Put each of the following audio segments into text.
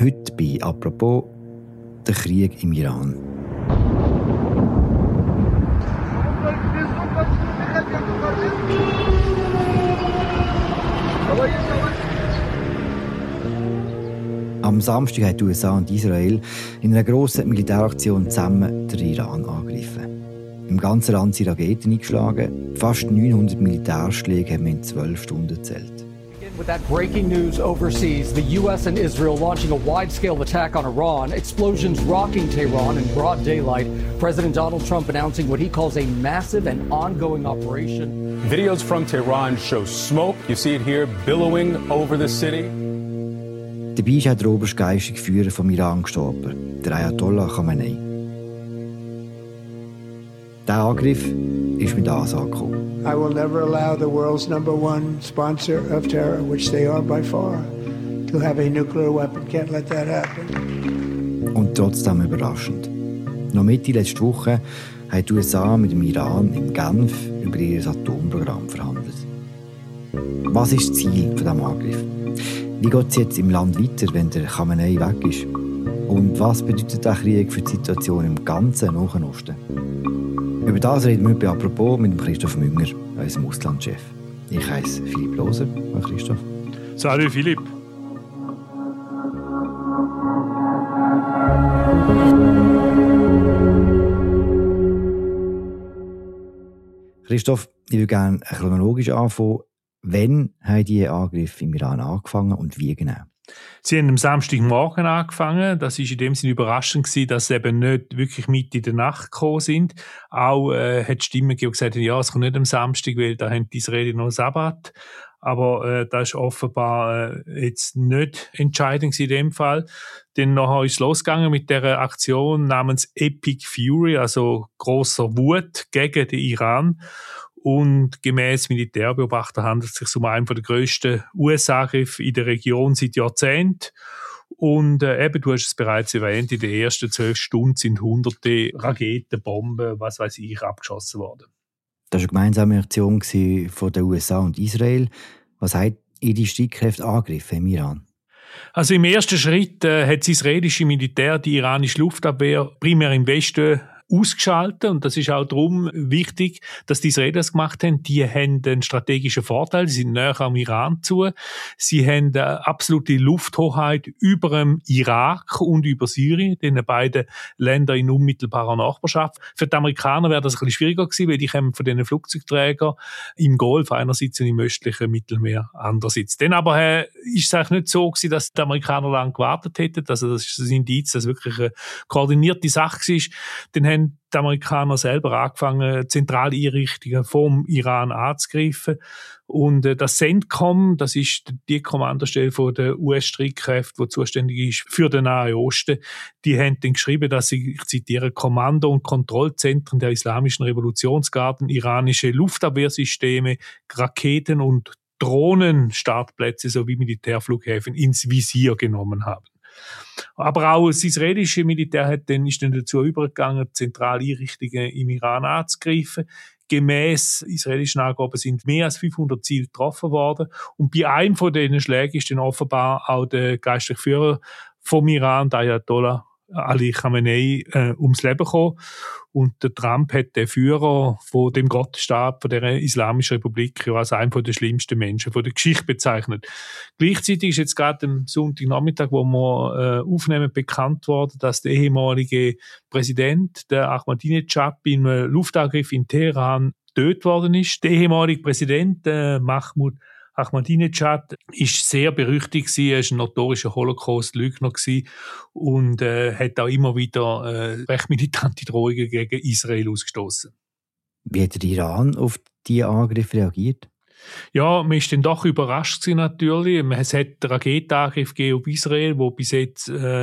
Heute bei «Apropos» der Krieg im Iran. Am Samstag haben die USA und Israel in einer grossen Militäraktion zusammen den Iran angegriffen. Im ganzen Land sind Raketen eingeschlagen. Fast 900 Militärschläge haben wir in 12 Stunden gezählt. With that breaking news overseas, the US and Israel launching a wide-scale attack on Iran, explosions rocking Tehran in broad daylight. President Donald Trump announcing what he calls a massive and ongoing operation. Videos from Tehran show smoke. You see it here billowing over the city. Dabei ist auch der oberste geistige Führer vom Iran gestorben, der Ayatollah Khamenei. Der Angriff ist mit Ansage gekommen. I will never allow the world's #1 sponsor of terror, which they are by far, to have a nuclear weapon. Can't let that happen. Und trotzdem überraschend. Noch Mitte letzte Woche haben die USA mit dem Iran in Genf über ihr Atomprogramm verhandelt. Was ist das Ziel von diesem Angriff? Wie geht es jetzt im Land weiter, wenn der Khamenei weg ist? Und was bedeutet der Krieg für die Situation im ganzen Nahen Osten? Über das reden wir bei «Apropos» mit dem Christoph Münger, unserem Auslandschef. Ich heiße Philipp Loser. Hallo Christoph. Salut Philipp. Christoph, ich würde gerne chronologisch anfangen. Wann haben die Angriffe im Iran angefangen und wie genau? Sie haben am Samstagmorgen angefangen. Das war in dem Sinne überraschend gewesen, dass sie eben nicht wirklich mitten in der Nacht gekommen sind. Auch hat die Stimmen gesagt, ja, es kommt nicht am Samstag, weil da haben die Israelis noch Sabbat. Aber das war offenbar jetzt nicht entscheidend in dem Fall. Dann nachher ist es losgegangen mit dieser Aktion namens Epic Fury, also grosser Wut gegen den Iran. Und gemäss Militärbeobachter handelt es sich um einen der grössten US-Angriffe in der Region seit Jahrzehnten. Und eben, du hast es bereits erwähnt, in den ersten 12 Stunden sind hunderte Raketen, Bomben, was weiß ich, abgeschossen worden. Das war eine gemeinsame Aktion von den USA und Israel. Was haben ihre Streitkräfte angegriffen im Iran? Also im ersten Schritt hat das israelische Militär die iranische Luftabwehr primär im Westen ausgeschaltet. Und das ist auch darum wichtig, dass die Israelis das gemacht haben. Die haben einen strategischen Vorteil, sie sind näher am Iran zu. Sie haben eine absolute Lufthoheit über dem Irak und über Syrien, den beiden Ländern in unmittelbarer Nachbarschaft. Für die Amerikaner wäre das ein bisschen schwieriger gewesen, weil die kommen von diesen Flugzeugträgern im Golf einerseits und im östlichen Mittelmeer andererseits. Dann aber ist es eigentlich nicht so gewesen, dass die Amerikaner lange gewartet hätten. Also das ist das Indiz, dass es wirklich eine koordinierte Sache war. Dann haben die Amerikaner selber angefangen, zentrale Einrichtungen vom Iran anzugreifen. Und das CENTCOM, das ist die Kommandostelle der US-Streitkräfte, die zuständig ist für den Nahen Osten, die haben dann geschrieben, dass sie, ich zitiere, Kommando- und Kontrollzentren der Islamischen Revolutionsgarden, iranische Luftabwehrsysteme, Raketen- und Drohnenstartplätze sowie Militärflughäfen ins Visier genommen haben. Aber auch das israelische Militär ist dann dazu übergegangen, zentrale Einrichtungen im Iran anzugreifen. Gemäss israelischen Angaben sind mehr als 500 Ziele getroffen worden. Und bei einem von diesen Schlägen ist dann offenbar auch der geistliche Führer vom Iran, der Ayatollah Ali Khamenei, ums Leben gekommen. Und der Trump hat den Führer von dem Gottesstaat, von der Islamischen Republik, ja, als einen der schlimmsten Menschen von der Geschichte bezeichnet. Gleichzeitig ist jetzt gerade am Sonntagnachmittag, wo wir aufnehmen, bekannt worden, dass der ehemalige Präsident, der Ahmadinejad, in einem Luftangriff in Teheran getötet worden ist. Der ehemalige Präsident, Mahmoud Ahmadinejad ist sehr berüchtigt gewesen, er war ein notorischer Holocaust-Lügner und hat auch immer wieder recht militante Drohungen gegen Israel ausgestoßen. Wie hat der Iran auf diese Angriffe reagiert? Ja, man ist dann doch überrascht gewesen, natürlich. Es hat einen Raketenangriff gegeben auf Israel, wo bis jetzt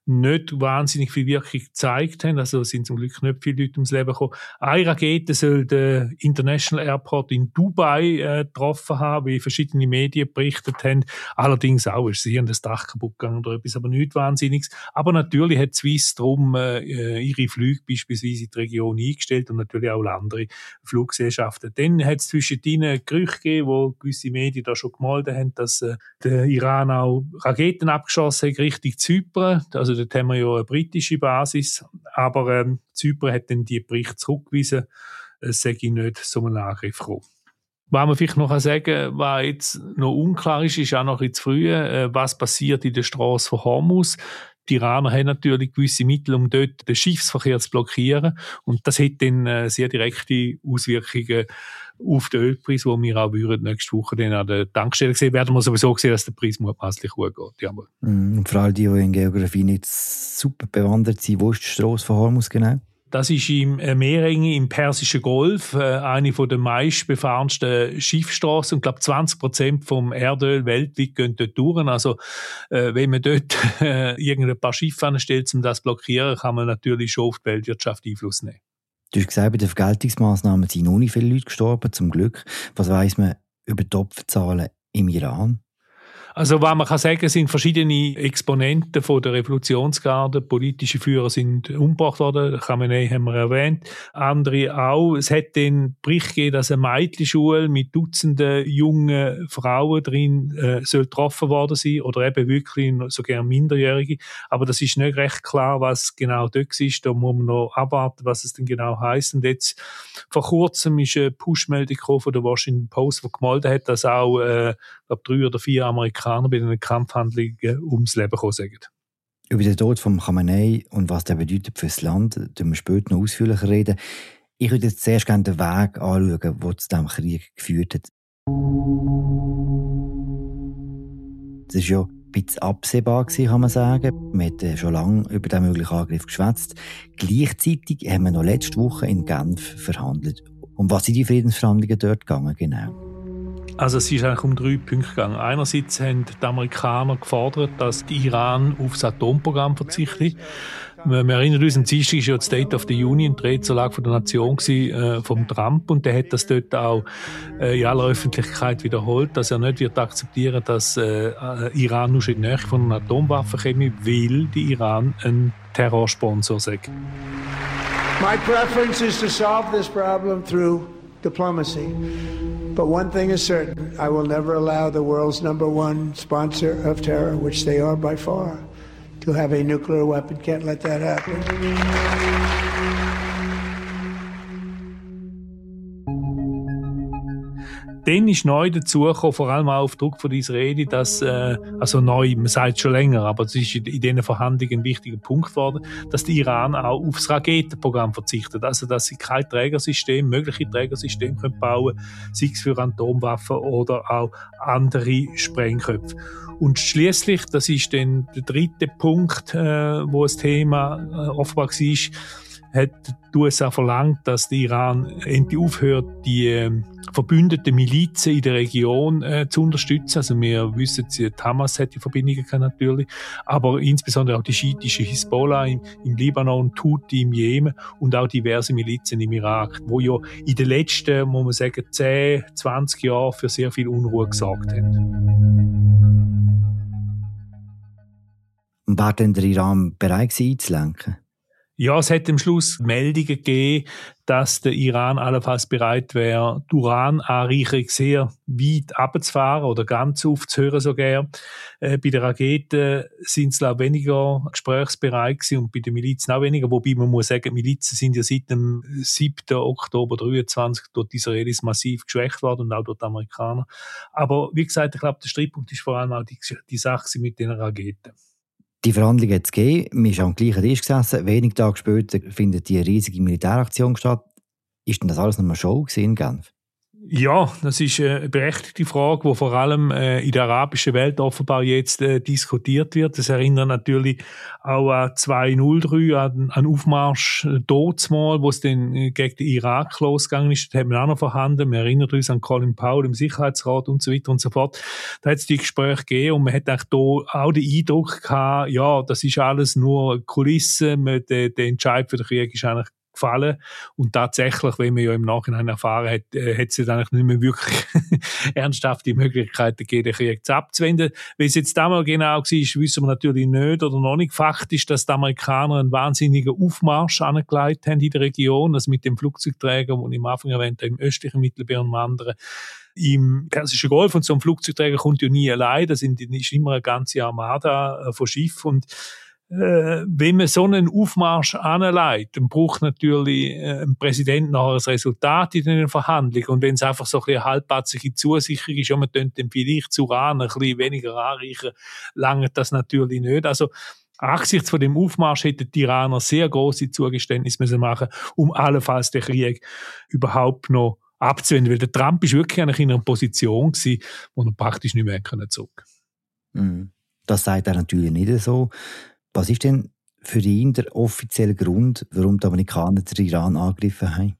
nicht wahnsinnig viel Wirkung gezeigt haben. Also sind zum Glück nicht viele Leute ums Leben gekommen. Eine Rakete soll den International Airport in Dubai getroffen haben, wie verschiedene Medien berichtet haben. Allerdings auch ist hier das Dach kaputt gegangen oder etwas, aber nichts Wahnsinniges. Aber natürlich hat Swiss darum ihre Flüge beispielsweise in die Region eingestellt und natürlich auch andere Fluggesellschaften. Dann hat es zwischen ihnen Gerüchte gegeben, wo gewisse Medien da schon gemeldet haben, dass der Iran auch Raketen abgeschossen hat Richtung Zypern. Also dort haben wir ja eine britische Basis, aber Zypern hat dann die Berichte zurückgewiesen, es sei nicht so einen Angriff gekommen. Was man vielleicht noch sagen kann, was jetzt noch unklar ist, ist auch noch zu früh, was passiert in der Straße von Hormuz. Die Iraner haben natürlich gewisse Mittel, um dort den Schiffsverkehr zu blockieren. Und das hat dann sehr direkte Auswirkungen auf den Ölpreis, wo wir auch nächste Woche dann an der Tankstelle sehen, werden wir sowieso sehen, dass der Preis mutmaßlich hochgeht. Ja. Und vor allem die in Geografie nicht super bewandert sind, wo ist die Strasse von Hormuz genau? Das ist im Meerenge im Persischen Golf, eine der meistbefahrensten Schiffsstraßen. Und ich glaube, 20% vom Erdöl weltweit gehen dort durch. Also, wenn man dort irgendein paar Schiffe anstellt, um das zu blockieren, kann man natürlich schon auf die Weltwirtschaft Einfluss nehmen. Du hast gesagt, bei den Vergeltungsmaßnahmen sind noch nicht viele Leute gestorben, zum Glück. Was weiss man über die Opferzahlen im Iran? Also, was man kann sagen, sind verschiedene Exponenten von der Revolutionsgarde. Politische Führer sind umgebracht worden. Khamenei haben wir erwähnt. Andere auch. Es hat den Bericht gegeben, dass eine Mädchenschule mit Dutzenden jungen Frauen drin soll getroffen worden sein. Oder eben wirklich sogar Minderjährige. Aber das ist nicht recht klar, was genau dort ist. Da muss man noch abwarten, was es denn genau heisst. Und jetzt, vor kurzem ist eine Push-Meldung von der Washington Post, die gemeldet hat, dass auch, glaube 3 oder 4 Amerikaner bei den Kampfhandlungen ums Leben gekommen sind. Über den Tod von Khamenei und was der bedeutet für das Land, werden wir später noch ausführlicher reden. Ich würde jetzt zuerst gerne den Weg anschauen, der zu diesem Krieg geführt hat. Das war ja ein bisschen absehbar, kann man sagen. Wir hatten schon lange über den möglichen Angriff geschwätzt. Gleichzeitig haben wir noch letzte Woche in Genf verhandelt. Um was sind die Friedensverhandlungen dort gegangen, genau? Also es ist eigentlich um 3 Punkte gegangen. Einerseits haben die Amerikaner gefordert, dass der Iran auf das Atomprogramm verzichtet. Wir erinnern uns, am Dienstag war ja die State of the Union, die Redezulage von der Nation vom Trump, und der hat das dort auch in aller Öffentlichkeit wiederholt, dass er nicht wird akzeptieren, dass Iran nur in die Nähe von einer Atomwaffe käme, weil die Iran ein Terrorsponsor sei. My preference is to solve this problem through diplomacy. But one thing is certain, I will never allow the world's #1 sponsor of terror, which they are by far, to have a nuclear weapon. Can't let that happen. Dann ist neu dazugekommen, vor allem auch auf Druck von Israeli, dass, also neu, man sagt es schon länger, aber es ist in diesen Verhandlungen ein wichtiger Punkt geworden, dass der Iran auch aufs Raketenprogramm verzichtet. Also, dass sie kein Trägersystem, mögliche Trägersystem können bauen, sei es für Atomwaffen oder auch andere Sprengköpfe. Und schliesslich, das ist dann der dritte Punkt, wo das Thema offenbar war, hat die USA verlangt, dass der Iran endlich aufhört, die verbündeten Milizen in der Region zu unterstützen. Also wir wissen, die Hamas hat die Verbindungen natürlich, aber insbesondere auch die schiitische Hisbollah im Libanon, Houthi im Jemen und auch diverse Milizen im Irak, wo ja in den letzten, muss man sagen, 10, 20 Jahren für sehr viel Unruhe gesorgt haben. Und war denn der Iran bereit einzulenken? Ja, es hat am Schluss Meldungen gegeben, dass der Iran allenfalls bereit wäre, die Urananreicherung sehr weit runterzufahren oder ganz aufzuhören sogar. Bei den Raketen sind es weniger gesprächsbereit gewesen und bei den Milizen auch weniger. Wobei man muss sagen, die Milizen sind ja seit dem 7. Oktober 23 durch die Israelis massiv geschwächt worden und auch durch die Amerikaner. Aber wie gesagt, ich glaube, der Streitpunkt ist vor allem auch die Sache mit den Raketen. Die Verhandlungen hat es gegeben, wir sind am gleichen Tisch gesessen. Wenige Tage später findet die riesige Militäraktion statt. Ist denn das alles noch mal Show in Genf? Ja, das ist eine berechtigte Frage, die vor allem in der arabischen Welt offenbar jetzt diskutiert wird. Das erinnert natürlich auch an 2003, an Aufmarsch dortmal, wo es dann gegen den Irak losgegangen ist. Das haben wir auch noch vorhanden. Wir erinnern uns an Colin Powell im Sicherheitsrat und so weiter und so fort. Da hat es die Gespräche gegeben und man hat auch den Eindruck gehabt, ja, das ist alles nur Kulisse. Der Entscheid für den Krieg ist eigentlich gefallen. Und tatsächlich, wie man ja im Nachhinein erfahren hat, hat es eigentlich nicht mehr wirklich ernsthaft die Möglichkeit gegeben, den Krieg abzuwenden. Wie es jetzt damals genau war, wissen wir natürlich nicht oder noch nicht. Fakt ist, dass die Amerikaner einen wahnsinnigen Aufmarsch angelegt haben in der Region, also mit den Flugzeugträgern, die ich am Anfang erwähnt habe, im östlichen Mittelmeer und anderen. Im Persischen Golf, und so ein Flugzeugträger kommt ja nie allein, das ist immer eine ganze Armada von Schiffen. Und wenn man so einen Aufmarsch anlegt, dann braucht natürlich ein Präsident nachher ein Resultat in den Verhandlungen. Und wenn es einfach so ein bisschen eine halbpatzige Zusicherung ist, ja, man könnte dann vielleicht zu Uran ein bisschen weniger anreichen, lange das natürlich nicht. Also angesichts von dem Aufmarsch hätten die Iraner sehr grosse Zugeständnisse müssen machen, um allenfalls den Krieg überhaupt noch abzuwenden. Weil der Trump ist wirklich eigentlich in einer Position gewesen, wo er praktisch nicht mehr zurück. Das sagt er natürlich nicht so. Was ist denn für ihn der offizielle Grund, warum die Amerikaner den Iran angegriffen haben?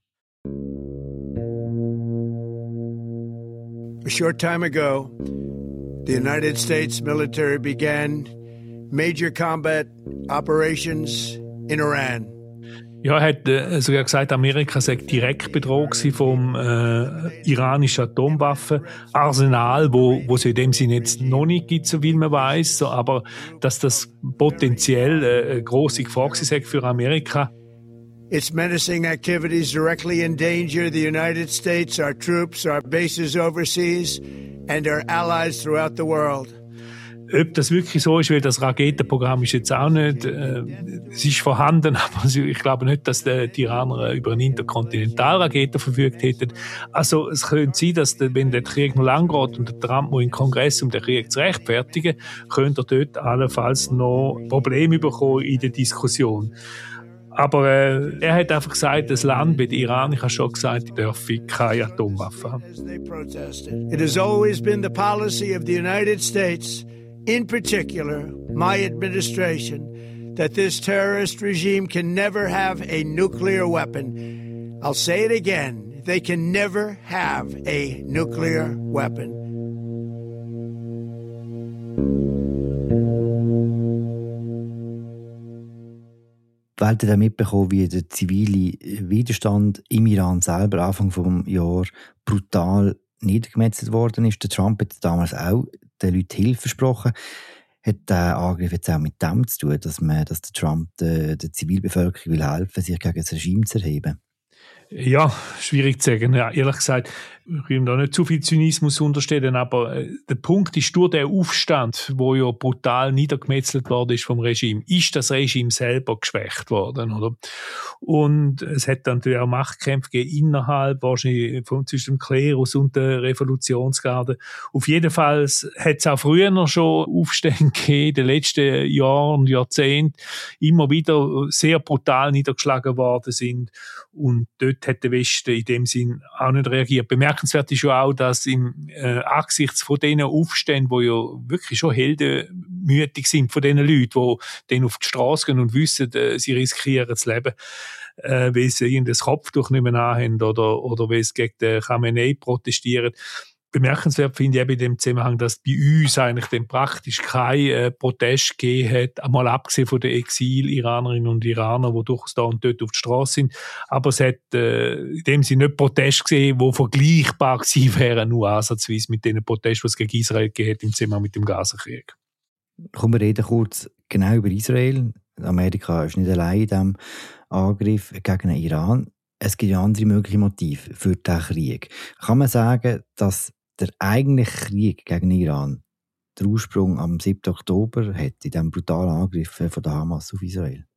A short time ago, the United States military began major combat operations in Iran. Ja, er hat sogar gesagt, Amerika sei direkt bedroht vom iranischen Atomwaffenarsenal, wo es in dem Sinne jetzt noch nicht gibt, so wie man weiß, so, aber dass das potenziell eine grosse Gefahr sei für Amerika. Its menacing activities directly endanger the United States, our troops, our bases overseas, and our allies throughout the world. Ob das wirklich so ist, weil das Raketenprogramm ist jetzt auch nicht, es ist vorhanden, aber ich glaube nicht, dass die Iraner über eine Interkontinentalrakete verfügt hätten. Also es könnte sein, dass wenn der Krieg noch lang geht und der Trump muss in den Kongress, um den Krieg zu rechtfertigen, könnte er dort allenfalls noch Probleme bekommen in der Diskussion. Aber er hat einfach gesagt, das Land wie Iran, ich habe schon gesagt, dürfe keine Atomwaffen haben. It has always been the policy of the United States, in particular, my administration, that this terrorist regime can never have a nuclear weapon. I'll say it again. They can never have a nuclear weapon. Die Welt hat mitbekommen, wie der zivile Widerstand im Iran selber Anfang des Jahres brutal niedergemetzelt worden ist. Der Trump hat damals auch den Leuten Hilfe versprochen. Hat der Angriff jetzt auch mit dem zu tun, dass der Trump der Zivilbevölkerung will helfen, sich gegen das Regime zu erheben? Ja, schwierig zu sagen. Ja, ehrlich gesagt, ich will da nicht zu viel Zynismus unterstellen, aber der Punkt ist, durch den Aufstand, wo ja brutal niedergemetzelt worden ist vom Regime, ist das Regime selber geschwächt worden, oder? Und es hat dann natürlich auch Machtkämpfe gegeben innerhalb, wahrscheinlich zwischen dem Klerus und der Revolutionsgarde. Auf jeden Fall hat es auch früher noch schon Aufstände gegeben, in den letzten Jahren und Jahrzehnten, immer wieder sehr brutal niedergeschlagen worden sind. Und dort hat der Westen in dem Sinn auch nicht reagiert. Bemerkenswert ist ja auch, dass angesichts von diesen Aufständen, die ja wirklich schon heldenmütig sind, von diesen Leuten, die dann auf die Straße gehen und wissen, sie riskieren das Leben, weil sie ihnen das Kopftuch nicht mehr anhaben oder weil sie gegen den Khamenei protestieren. Bemerkenswert finde ich eben in dem Zusammenhang, dass bei uns eigentlich dann praktisch kein Protest gegeben hat, einmal abgesehen von den Exil-Iranerinnen und Iranern, die durchaus da und dort auf die Straße sind. Aber es hat in dem Sinne nicht Proteste gesehen, die vergleichbar gewesen wären, nur ansatzweise mit den Protesten, die es gegen Israel gegeben hat im Zusammenhang mit dem Gaza-Krieg. Kommen wir reden kurz genau über Israel. Amerika ist nicht allein in diesem Angriff gegen den Iran. Es gibt ja andere mögliche Motive für diesen Krieg. Kann man sagen, dass der eigentliche Krieg gegen Iran den Ursprung am 7. Oktober hat, in diesem brutalen Angriff von der Hamas auf Israel?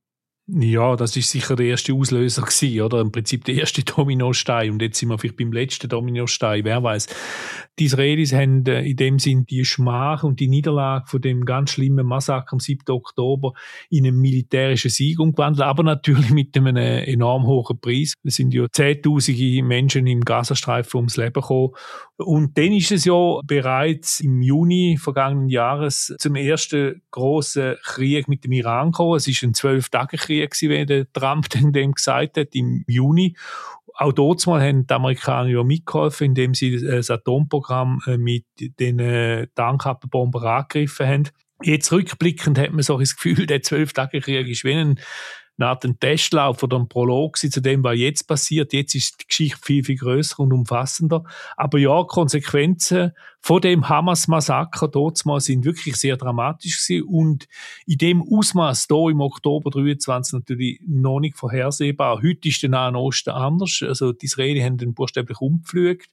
Ja, das ist sicher der erste Auslöser gewesen, oder? Im Prinzip der erste Dominostein. Und jetzt sind wir vielleicht beim letzten Dominostein. Wer weiß? Die Israelis haben in dem Sinn die Schmach und die Niederlage von dem ganz schlimmen Massaker am 7. Oktober in einen militärischen Sieg umgewandelt, aber natürlich mit einem enorm hohen Preis. Es sind ja zehntausende Menschen im Gazastreifen ums Leben gekommen. Und dann ist es ja bereits im Juni vergangenen Jahres zum ersten grossen Krieg mit dem Iran gekommen. Es ist ein 12-Tage-Krieg gewesen, wie der Trump dann dem gesagt hat, im Juni. Auch dort mal haben die Amerikaner ja mitgeholfen, indem sie das Atomprogramm mit den Tarnkappenbombern angegriffen haben. Jetzt rückblickend hat man so das Gefühl, der 12-Tage-Krieg ist wie eine Art Testlauf oder ein Prolog zu dem, was jetzt passiert. Jetzt ist die Geschichte viel, viel grösser und umfassender. Aber ja, Konsequenzen von dem Hamas-Massaker dort mal sind wirklich sehr dramatisch gewesen und in dem Ausmaß hier im Oktober 23 natürlich noch nicht vorhersehbar. Heute ist der Nahe Osten anders. Also die Israelis haben den buchstäblich umgepflügt.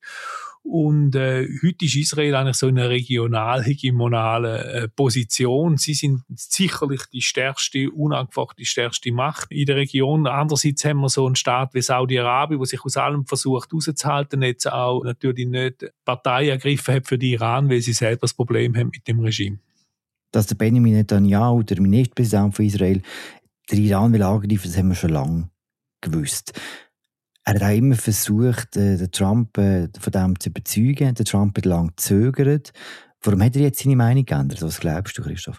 Und heute ist Israel eigentlich so in einer regional-hegemonalen Position. Sie sind sicherlich die stärkste, unangefochten stärkste Macht in der Region. Andererseits haben wir so einen Staat wie Saudi-Arabien, der sich aus allem versucht rauszuhalten, jetzt auch natürlich nicht Partei ergriffen hat für den Iran, weil sie selber das Problem haben mit dem Regime. Dass der Benjamin Netanyahu, der Ministerpräsident von Israel, den Iran will angreifen, das haben wir schon lange gewusst. Er hat auch immer versucht, den Trump von dem zu überzeugen. Der Trump hat lange gezögert. Warum hat er jetzt seine Meinung geändert? Was glaubst du, Christoph?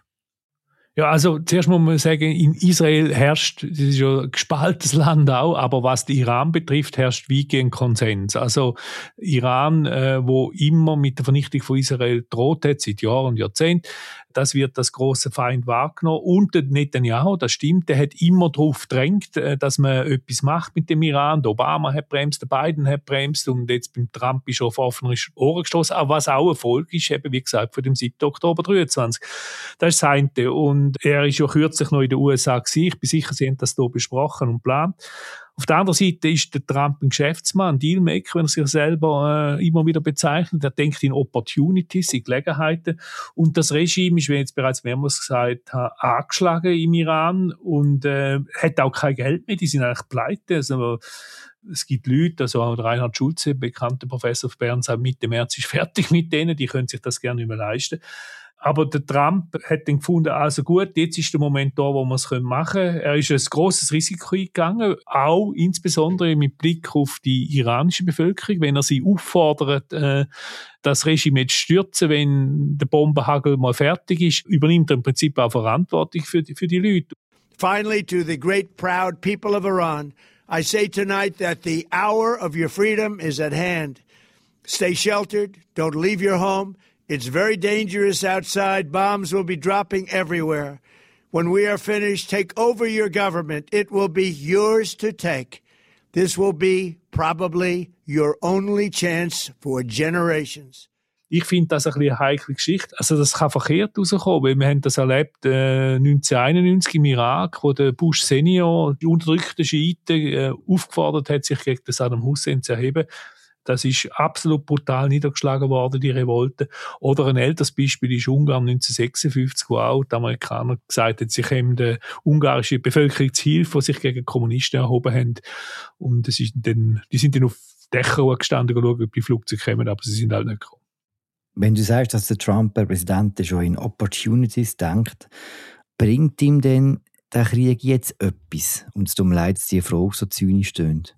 Ja, also zuerst muss man sagen, in Israel herrscht, das ist ja ein gespaltenes Land auch, aber was den Iran betrifft, herrscht weitgehend Konsens. Also Iran, wo immer mit der Vernichtung von Israel droht hat, seit Jahren und Jahrzehnten, das wird das große Feind wahrgenommen. Und der Netanyahu, das stimmt, der hat immer darauf gedrängt, dass man etwas macht mit dem Iran. Der Obama hat bremst, der Biden hat bremst und jetzt beim Trump ist er auf offene Ohren gestoßen. Aber was auch Erfolg ist, eben wie gesagt, von dem 7. Oktober 23. Das ist das eine. Und er ist ja kürzlich noch in den USA gewesen. Ich bin sicher, Sie haben das hier besprochen und geplant. Auf der anderen Seite ist der Trump ein Geschäftsmann, ein Dealmaker, wenn er sich selber immer wieder bezeichnet. Er denkt in Opportunities, in Gelegenheiten. Und das Regime ist, wie ich jetzt bereits mehrmals gesagt habe, angeschlagen im Iran und hat auch kein Geld mehr. Die sind eigentlich pleite. Also, es gibt Leute, also auch Reinhard Schulze, bekannter Professor auf Bern, sagt, Mitte März ist fertig mit denen, die können sich das gerne nicht mehr leisten. Aber der Trump hat dann gefunden, also gut, jetzt ist der Moment da, wo wir es machen können. Er ist ein grosses Risiko eingegangen, auch insbesondere mit Blick auf die iranische Bevölkerung, wenn er sie auffordert, das Regime jetzt stürzen, wenn der Bombenhagel mal fertig ist, übernimmt er im Prinzip auch Verantwortung für die Leute. Finally, to the great proud people of Iran, I say tonight that the hour of your freedom is at hand. Stay sheltered, don't leave your home. It's very dangerous outside. Bombs will be dropping everywhere. When we are finished, take over your government. It will be yours to take. This will be probably your only chance for generations. Ich finde das ein bisschen eine heikle Geschichte. Also das kann verkehrt rauskommen, weil wir haben das erlebt 1991 im Irak, wo der Bush Senior die unterdrückten Schiiten aufgefordert hat, sich gegen den Saddam Hussein zu erheben. Das ist absolut brutal niedergeschlagen worden, die Revolte. Oder ein älteres Beispiel ist Ungarn 1956, wo auch die Amerikaner gesagt haben, sie kämen der ungarischen Bevölkerung zu Hilfe, die sich gegen Kommunisten erhoben haben. Und die sind dann auf Dächer gestanden, schauen, ob die Flugzeuge kommen, aber sie sind halt nicht gekommen. Wenn du sagst, dass der Trump, der Präsident, schon in Opportunities denkt, bringt ihm denn der Krieg jetzt etwas? Und es tut mir leid, dass die Frage so zynisch tönt.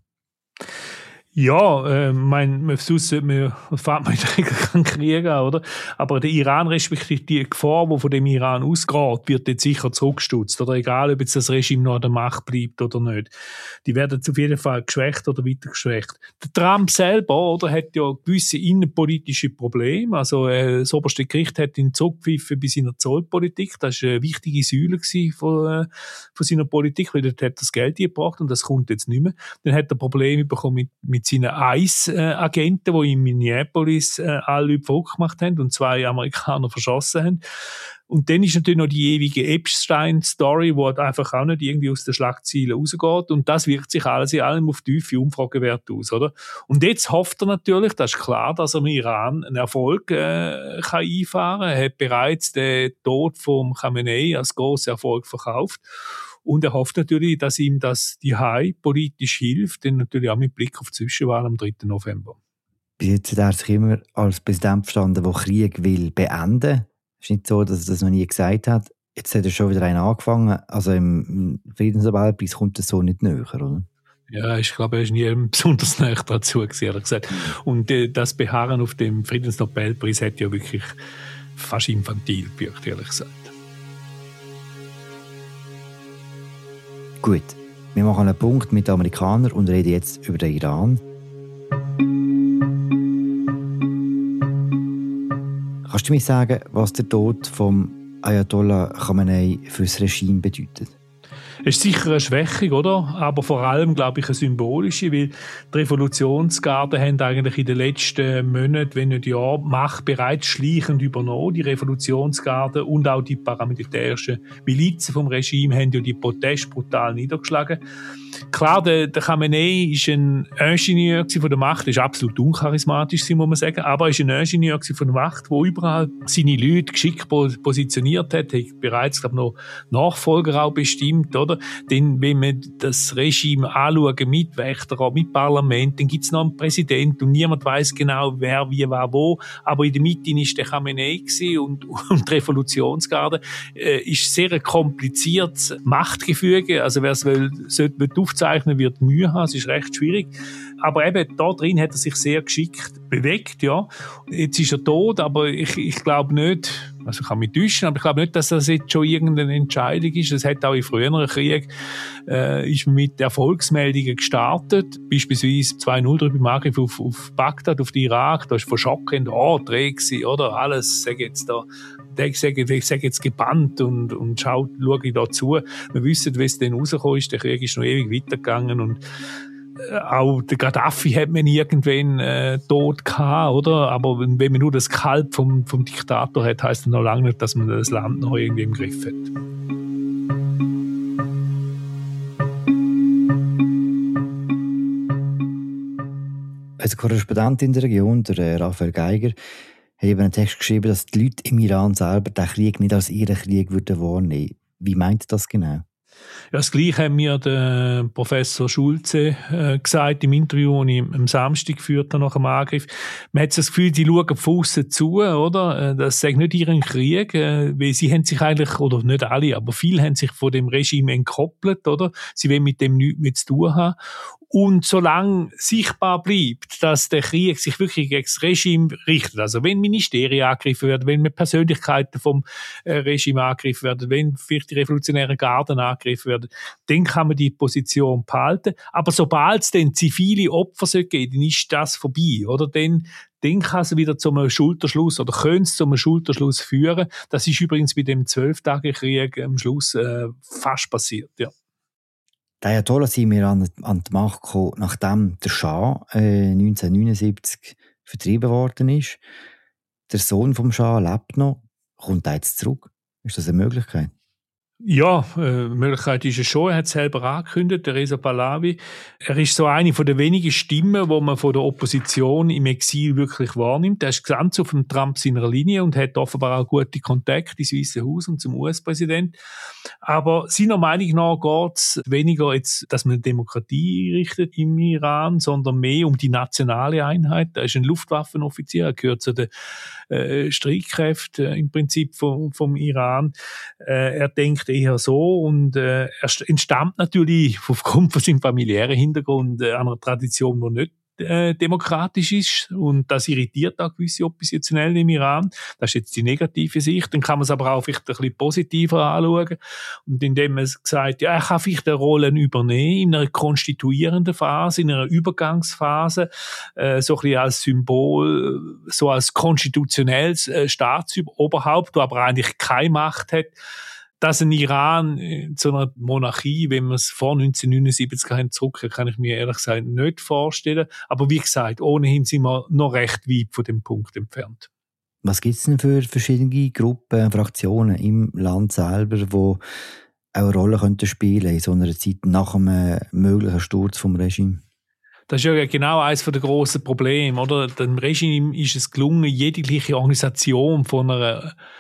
Ja, sonst fährt man in der Regel keinen Krieg an, oder? Aber der Iran, respektive die Gefahr, die von dem Iran ausgeht, wird jetzt sicher zurückgestutzt. Oder egal, ob jetzt das Regime noch an der Macht bleibt oder nicht. Die werden auf jeden Fall geschwächt oder weiter geschwächt. Der Trump selber, oder, hat ja gewisse innenpolitische Probleme. Also, das oberste Gericht hat ihn zurückgepfiffen bei seiner Zollpolitik. Das war eine wichtige Säule von seiner Politik, weil dort hat er das Geld gebracht und das kommt jetzt nicht mehr. Dann hat er Probleme bekommen mit seinen ICE-Agenten, die in Minneapolis alle Leute verrückt gemacht haben und 2 Amerikaner verschossen haben. Und dann ist natürlich noch die ewige Epstein-Story, die einfach auch nicht irgendwie aus den Schlagzeilen rausgeht. Und das wirkt sich alles in allem auf tiefe Umfragewerte aus, oder? Und jetzt hofft er natürlich, das ist klar, dass er im Iran einen Erfolg kann einfahren kann. Er hat bereits den Tod von Khamenei als grossen Erfolg verkauft. Und er hofft natürlich, dass ihm das daheim politisch hilft, denn natürlich auch mit Blick auf die Zwischenwahl am 3. November. Bis jetzt hat er sich immer als Präsident verstanden, der Krieg will beenden. Es ist nicht so, dass er das noch nie gesagt hat. Jetzt hat er schon wieder einen angefangen. Also im Friedensnobelpreis kommt das so nicht näher, oder? Ja, ich glaube, er ist nie besonders näher dazu gewesen, ehrlich gesagt. Und das Beharren auf dem Friedensnobelpreis hat ja wirklich fast infantil gewirkt, ehrlich gesagt. Gut, wir machen einen Punkt mit den Amerikanern und reden jetzt über den Iran. Kannst du mir sagen, was der Tod vom Ayatollah Khamenei für das Regime bedeutet? Es ist sicher eine Schwächung, oder? Aber vor allem, glaube ich, eine symbolische, weil die Revolutionsgarden haben eigentlich in den letzten Monaten, wenn nicht Jahren, die Macht bereits schleichend übernommen. Die Revolutionsgarden und auch die paramilitärischen Milizen vom Regime haben ja die Proteste brutal niedergeschlagen. Klar, der Khamenei ist ein Ingenieur von der Macht, ist absolut uncharismatisch, muss man sagen, aber er ist ein Ingenieur von der Macht, der überall seine Leute geschickt positioniert hat bereits, glaube ich, noch Nachfolger auch bestimmt, oder? Denn wenn wir das Regime anschauen, mit Wächter, mit Parlament, dann gibt es noch einen Präsidenten und niemand weiß genau, wer, wie, wer, wo, aber in der Mitte ist der Khamenei und die Revolutionsgarde ist sehr ein kompliziertes Machtgefüge, also wer es sollte aufzeichnen, wird Mühe haben, es ist recht schwierig. Aber eben, da drin hat er sich sehr geschickt bewegt, ja. Jetzt ist er tot, aber ich glaube nicht, also ich kann mich täuschen, aber ich glaube nicht, dass das jetzt schon irgendeine Entscheidung ist. Es hat auch in früheren Kriegen, ist man mit Erfolgsmeldungen gestartet, beispielsweise 2-0 beim Angriff auf Bagdad, auf den Irak, da ist von schockend, Dreh gewesen, oder? Alles, sage jetzt da. Ich sage jetzt gebannt und schaue ich da zu. Wir wissen, wie es dann rausgekommen ist. Der Krieg ist noch ewig weitergegangen und auch der Gaddafi hat man irgendwann tot gehabt, oder? Aber wenn man nur das Kalb vom Diktator hat, heisst das noch lange nicht, dass man das Land noch irgendwie im Griff hat. Als Korrespondent in der Region, der Raphael Geiger, hat eben einen Text geschrieben, dass die Leute im Iran selber den Krieg nicht als ihren Krieg wahrnehmen würden. Wie meint das genau? Ja, das Gleiche hat mir der Professor Schulze gesagt im Interview, das ich am Samstag geführt habe nach dem Angriff. Man hat das Gefühl, die schauen von aussen zu, oder? Das sagt nicht ihren Krieg, weil sie haben sich eigentlich, oder nicht alle, aber viele haben sich von dem Regime entkoppelt, oder? Sie wollen mit dem nichts mehr zu tun haben. Und solange sichtbar bleibt, dass der Krieg sich wirklich gegen das Regime richtet, also wenn Ministerien angegriffen werden, wenn Persönlichkeiten vom Regime angegriffen werden, wenn vielleicht die revolutionären Garden angegriffen werden, dann kann man die Position behalten. Aber sobald es dann zivile Opfer gibt, dann ist das vorbei, oder? Dann kann es wieder zu einem Schulterschluss oder könnte es zu einem Schulterschluss führen. Das ist übrigens bei dem 12-Tage-Krieg am Schluss fast passiert, ja. Der Ayatollah sind wir an die Macht gekommen, nachdem der Schah 1979 vertrieben worden ist. Der Sohn vom Schah lebt noch. Kommt er jetzt zurück? Ist das eine Möglichkeit? Ja, Möglichkeit ist es schon. Er hat es selber angekündigt, der Reza Pahlavi. Er ist so eine von den wenigen Stimmen, die man von der Opposition im Exil wirklich wahrnimmt. Er ist ganz auf dem Trump seiner Linie und hat offenbar auch gute Kontakte ins Weiße Haus und zum US-Präsident. Aber seiner Meinung nach geht es weniger jetzt, dass man Demokratie einrichtet im Iran, sondern mehr um die nationale Einheit. Er ist ein Luftwaffenoffizier, er gehört zu den Streitkräften im Prinzip vom Iran. Er denkt eher so und er entstammt natürlich aufgrund von seinem familiären Hintergrund einer Tradition, die nicht demokratisch ist und das irritiert auch gewisse Oppositionelle im Iran. Das ist jetzt die negative Sicht. Dann kann man es aber auch vielleicht ein bisschen positiver anschauen und indem man sagt, ja, er kann vielleicht eine Rolle übernehmen in einer konstituierenden Phase, in einer Übergangsphase, so ein bisschen als Symbol, so als konstitutionelles Staatsoberhaupt, der aber eigentlich keine Macht hat. Dass ein Iran zu einer Monarchie, wenn wir es vor 1979 haben, zurück, kann ich mir ehrlich gesagt nicht vorstellen. Aber wie gesagt, ohnehin sind wir noch recht weit von dem Punkt entfernt. Was gibt es denn für verschiedene Gruppen, Fraktionen im Land selber, die auch eine Rolle spielen könnten in so einer Zeit nach einem möglichen Sturz vom Regime? Das ist ja genau eines der grossen Probleme, oder? Dem Regime ist es gelungen, jegliche Organisation von einer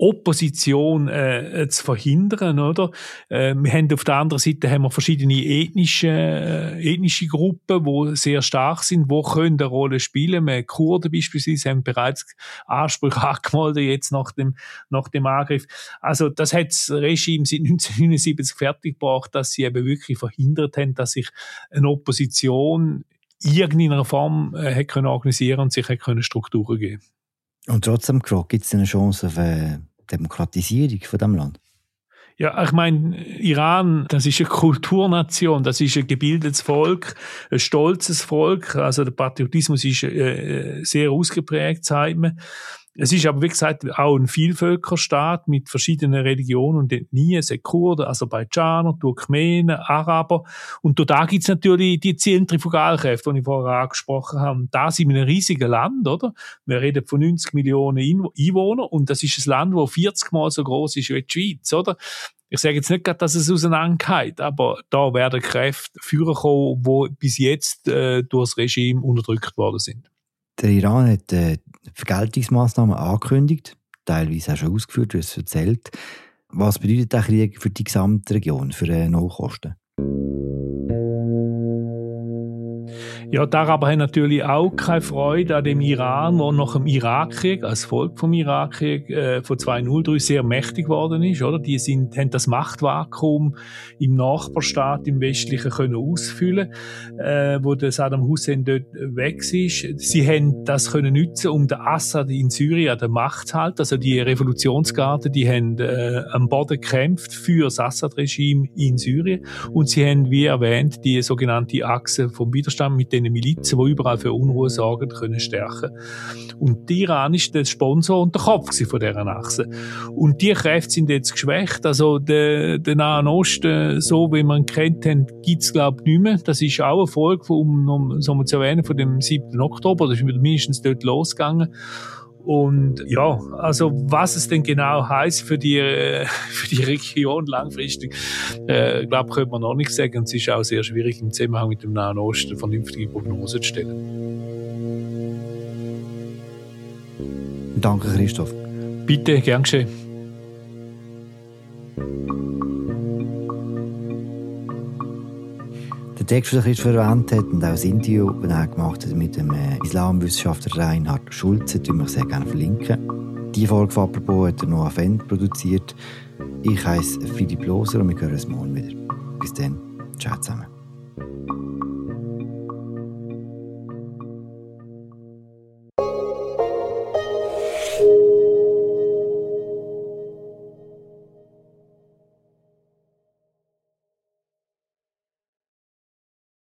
Opposition zu verhindern, oder? Wir haben auf der anderen Seite verschiedene ethnische Gruppen, die sehr stark sind, die können eine Rolle spielen. Wir Kurden beispielsweise haben bereits Ansprüche angemeldet jetzt nach dem Angriff. Also das hat das Regime seit 1979 fertiggebracht, dass sie eben wirklich verhindert haben, dass sich eine Opposition in irgendeiner Form hat können organisieren und sich hat können Strukturen geben. Und trotzdem gibt es eine Chance auf eine Demokratisierung von diesem Land? Ja, ich meine, Iran, das ist eine Kulturnation, das ist ein gebildetes Volk, ein stolzes Volk, also der Patriotismus ist sehr ausgeprägt, sagt man. Es ist aber, wie gesagt, auch ein Vielvölkerstaat mit verschiedenen Religionen und Ethnien. Es sind Kurden, Aserbaidschaner, Turkmenen, Araber. Und da gibt es natürlich die Zentrifugalkräfte, die ich vorher angesprochen habe. Das in einem riesigen Land, oder? Wir reden von 90 Millionen Einwohnern und das ist ein Land, das 40 Mal so groß ist wie die Schweiz, oder? Ich sage jetzt nicht gerade, dass es auseinandergeht, aber da werden Kräfte führen kommen, die bis jetzt durch das Regime unterdrückt worden sind. Der Iran hat Vergeltungsmaßnahmen angekündigt, teilweise auch schon ausgeführt, du hast es erzählt. Was bedeutet der Krieg für die gesamte Region, für Nachkosten? Ja, die Araber haben natürlich auch keine Freude an dem Iran, der nach dem Irakkrieg, als Volk vom Irakkrieg von 2003 sehr mächtig geworden ist. Oder? Die haben das Machtvakuum im Nachbarstaat, im Westlichen, können ausfüllen, wo der Saddam Hussein dort weg ist. Sie haben das können nutzen, um den Assad in Syrien an der Macht zu halten. Also die Revolutionsgarde, die haben am Boden gekämpft für das Assad-Regime in Syrien. Und sie haben, wie erwähnt, die sogenannte Achse vom Widerstand mit den Milizen, die überall für Unruhe sorgen, können stärken. Und Iran ist der Sponsor und der Kopf von dieser Achse. Und die Kräfte sind jetzt geschwächt. Also der Nahen Osten, so wie man ihn kennt, gibt es, glaube ich, nicht mehr. Das ist auch eine Folge, um so zu erwähnen, von dem 7. Oktober. Das ist mindestens dort losgegangen. Und ja, also was es denn genau heisst für die Region langfristig, glaube ich, könnte man noch nicht sagen. Und es ist auch sehr schwierig, im Zusammenhang mit dem Nahen Osten vernünftige Prognosen zu stellen. Danke, Christoph. Bitte, gern geschehen. Der Text, den Christoph erwähnt hat, und auch das Interview, das er gemacht hat mit dem Islamwissenschaftler Reinhard Schulze, verlinken wir sehr gerne verlinken. Die Folge von «Apropos» hat Noah Fendt produziert. Ich heiße Philipp Loser und wir hören uns morgen wieder. Bis dann. Ciao zusammen.